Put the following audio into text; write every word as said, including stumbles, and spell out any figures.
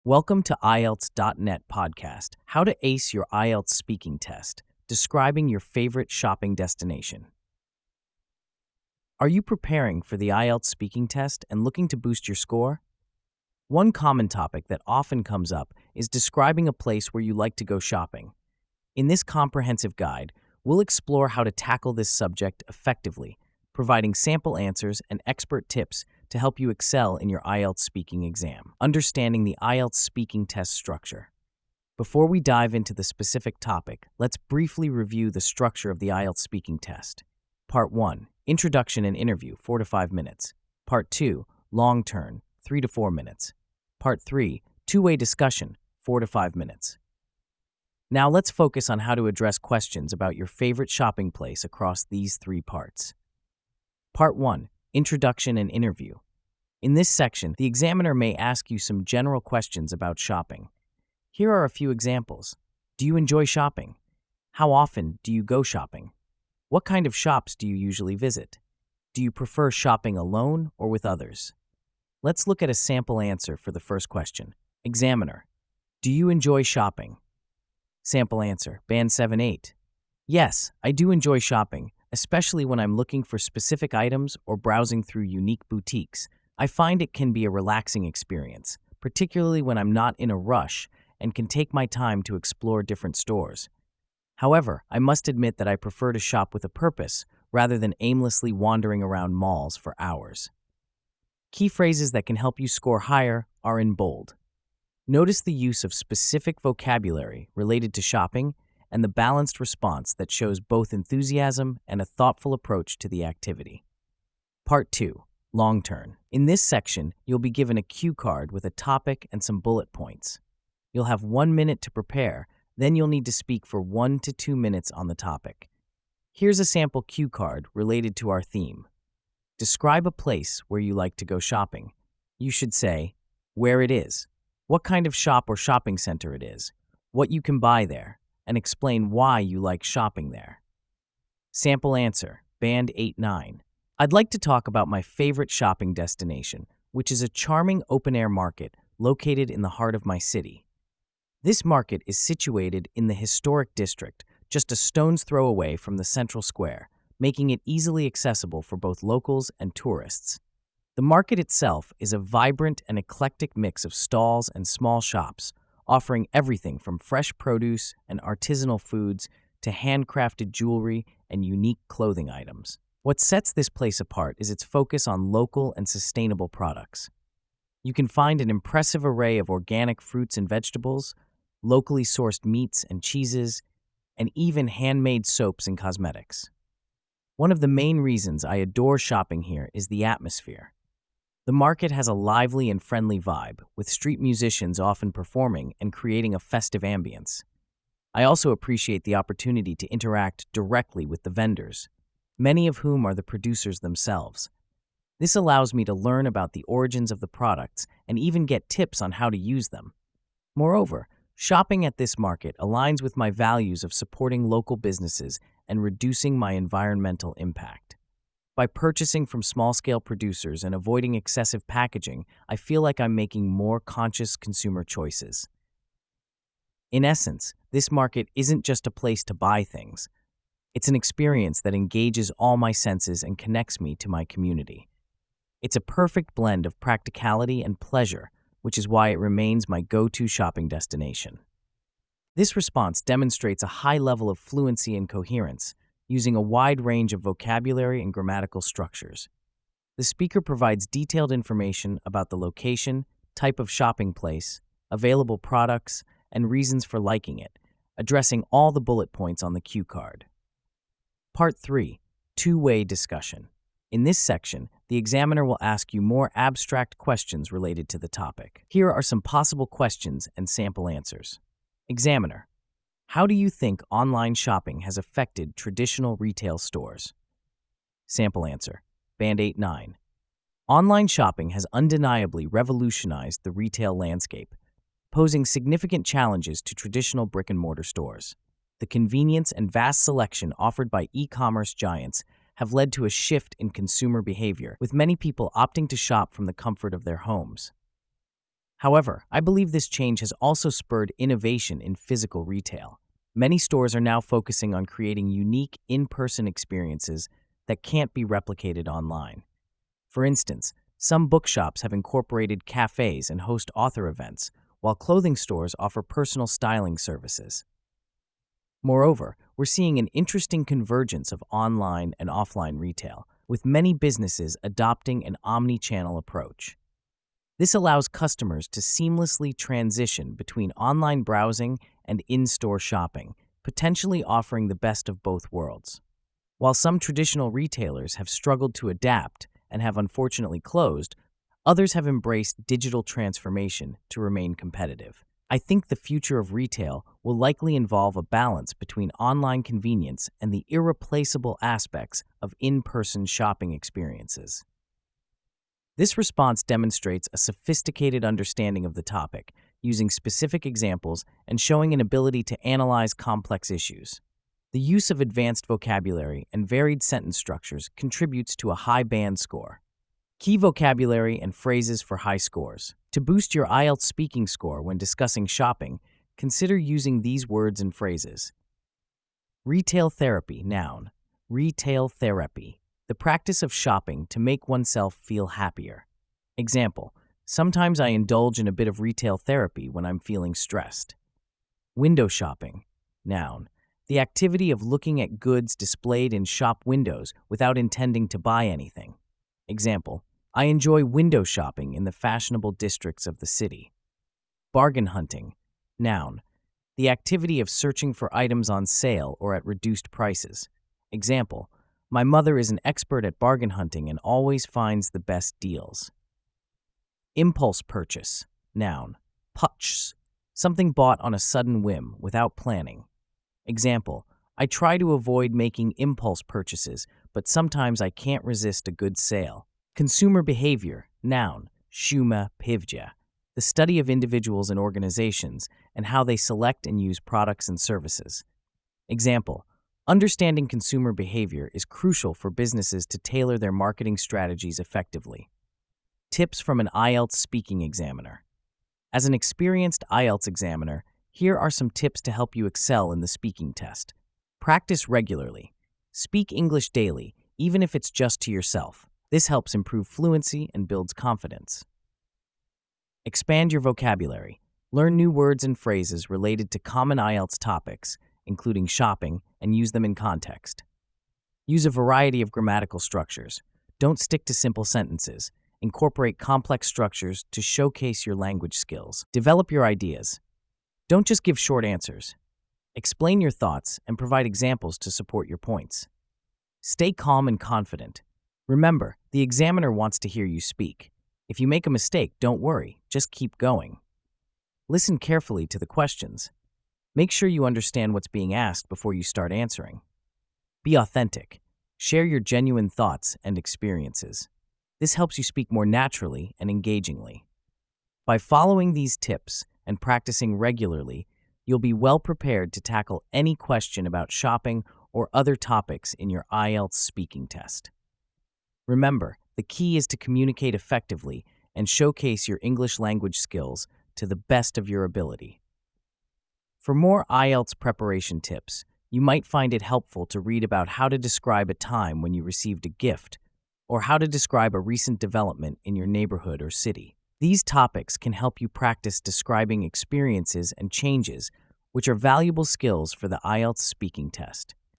Welcome to I E L T S dot net podcast, How to Ace Your I E L T S Speaking Test, describing your favorite shopping destination. Are you preparing for the I E L T S speaking test and looking to boost your score? One common topic that often comes up is describing a place where you like to go shopping. In this comprehensive guide, we'll explore how to tackle this subject effectively, providing sample answers and expert tips to help you excel in your I E L T S speaking exam. Understanding the I E L T S speaking test structure. Before we dive into the specific topic, let's briefly review the structure of the I E L T S speaking test. Part one, Introduction and Interview, four to five minutes. Part two, Long Turn, three to four minutes. Part three, Two-way discussion, four to five minutes. Now let's focus on how to address questions about your favorite shopping place across these three parts. Part one, Introduction and Interview. In this section, the examiner may ask you some general questions about shopping. Here are a few examples. Do you enjoy shopping? How often do you go shopping? What kind of shops do you usually visit? Do you prefer shopping alone or with others? Let's look at a sample answer for the first question. Examiner, do you enjoy shopping? Sample answer, Band seven eight. Yes, I do enjoy shopping, especially when I'm looking for specific items or browsing through unique boutiques. I find it can be a relaxing experience, particularly when I'm not in a rush and can take my time to explore different stores. However, I must admit that I prefer to shop with a purpose rather than aimlessly wandering around malls for hours. Key phrases that can help you score higher are in bold. Notice the use of specific vocabulary related to shopping and the balanced response that shows both enthusiasm and a thoughtful approach to the activity. Part two, Long Turn. In this section, you'll be given a cue card with a topic and some bullet points. You'll have one minute to prepare, then you'll need to speak for one to two minutes on the topic. Here's a sample cue card related to our theme. Describe a place where you like to go shopping. You should say where it is, what kind of shop or shopping center it is, what you can buy there, and explain why you like shopping there. Sample answer, Band eight nine. I'd like to talk about my favorite shopping destination, which is a charming open-air market located in the heart of my city. This market is situated in the historic district, just a stone's throw away from the central square, making it easily accessible for both locals and tourists. The market itself is a vibrant and eclectic mix of stalls and small shops, offering everything from fresh produce and artisanal foods to handcrafted jewelry and unique clothing items. What sets this place apart is its focus on local and sustainable products. You can find an impressive array of organic fruits and vegetables, locally sourced meats and cheeses, and even handmade soaps and cosmetics. One of the main reasons I adore shopping here is the atmosphere. The market has a lively and friendly vibe, with street musicians often performing and creating a festive ambience. I also appreciate the opportunity to interact directly with the vendors, many of whom are the producers themselves. This allows me to learn about the origins of the products and even get tips on how to use them. Moreover, shopping at this market aligns with my values of supporting local businesses and reducing my environmental impact. By purchasing from small-scale producers and avoiding excessive packaging, I feel like I'm making more conscious consumer choices. In essence, this market isn't just a place to buy things. It's an experience that engages all my senses and connects me to my community. It's a perfect blend of practicality and pleasure, which is why it remains my go-to shopping destination. This response demonstrates a high level of fluency and coherence, using a wide range of vocabulary and grammatical structures. The speaker provides detailed information about the location, type of shopping place, available products, and reasons for liking it, addressing all the bullet points on the cue card. Part three, Two-way discussion. In this section, the examiner will ask you more abstract questions related to the topic. Here are some possible questions and sample answers. Examiner, how do you think online shopping has affected traditional retail stores? Sample answer, Band eight nine. Online shopping has undeniably revolutionized the retail landscape, posing significant challenges to traditional brick-and-mortar stores. The convenience and vast selection offered by e-commerce giants have led to a shift in consumer behavior, with many people opting to shop from the comfort of their homes. However, I believe this change has also spurred innovation in physical retail. Many stores are now focusing on creating unique in-person experiences that can't be replicated online. For instance, some bookshops have incorporated cafes and host author events, while clothing stores offer personal styling services. Moreover, we're seeing an interesting convergence of online and offline retail, with many businesses adopting an omni-channel approach. This allows customers to seamlessly transition between online browsing and in-store shopping, potentially offering the best of both worlds. While some traditional retailers have struggled to adapt and have unfortunately closed, others have embraced digital transformation to remain competitive. I think the future of retail will likely involve a balance between online convenience and the irreplaceable aspects of in-person shopping experiences. This response demonstrates a sophisticated understanding of the topic, using specific examples and showing an ability to analyze complex issues. The use of advanced vocabulary and varied sentence structures contributes to a high band score. Key vocabulary and phrases for high scores. To boost your I E L T S speaking score when discussing shopping, consider using these words and phrases. Retail therapy, noun. Retail therapy. The practice of shopping to make oneself feel happier. Example, sometimes I indulge in a bit of retail therapy when I'm feeling stressed. Window shopping, noun. The activity of looking at goods displayed in shop windows without intending to buy anything. Example, I enjoy window shopping in the fashionable districts of the city. Bargain hunting, noun. The activity of searching for items on sale or at reduced prices. Example, my mother is an expert at bargain hunting and always finds the best deals. Impulse purchase, noun. Putsch, something bought on a sudden whim without planning. Example, I try to avoid making impulse purchases, but sometimes I can't resist a good sale. Consumer behavior, noun. Shuma pivja, the study of individuals and organizations and how they select and use products and services. Example, understanding consumer behavior is crucial for businesses to tailor their marketing strategies effectively. Tips from an I E L T S speaking examiner. As an experienced I E L T S examiner, here are some tips to help you excel in the speaking test. Practice regularly. Speak English daily, even if it's just to yourself. This helps improve fluency and builds confidence. Expand your vocabulary. Learn new words and phrases related to common I E L T S topics, including shopping, and use them in context. Use a variety of grammatical structures. Don't stick to simple sentences. Incorporate complex structures to showcase your language skills. Develop your ideas. Don't just give short answers. Explain your thoughts and provide examples to support your points. Stay calm and confident. Remember, the examiner wants to hear you speak. If you make a mistake, don't worry, just keep going. Listen carefully to the questions. Make sure you understand what's being asked before you start answering. Be authentic. Share your genuine thoughts and experiences. This helps you speak more naturally and engagingly. By following these tips and practicing regularly, you'll be well prepared to tackle any question about shopping or other topics in your I E L T S speaking test. Remember, the key is to communicate effectively and showcase your English language skills to the best of your ability. For more I E L T S preparation tips, you might find it helpful to read about how to describe a time when you received a gift, or how to describe a recent development in your neighborhood or city. These topics can help you practice describing experiences and changes, which are valuable skills for the I E L T S speaking test.